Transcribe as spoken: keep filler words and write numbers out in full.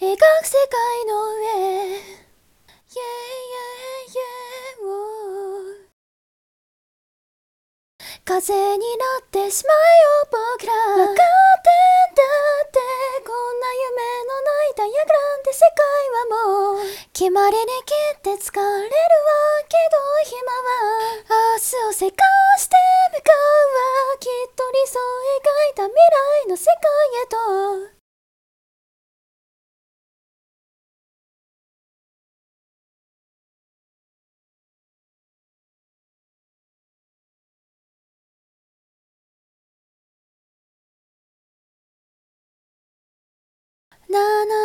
描く世界の上 Yeah, yeah, yeah, oh 風になってしまえよ僕ら分かってんだってこんな夢のないダイアグラムで世界はもう決まりに切って疲れるわけど今は明日をせかして向かうわきっと理想描いた未来の世界へとなな